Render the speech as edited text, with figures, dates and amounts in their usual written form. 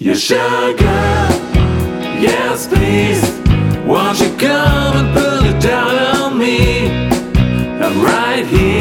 Your sugar, yes please. Won't you come and put it down on me? I'm right here.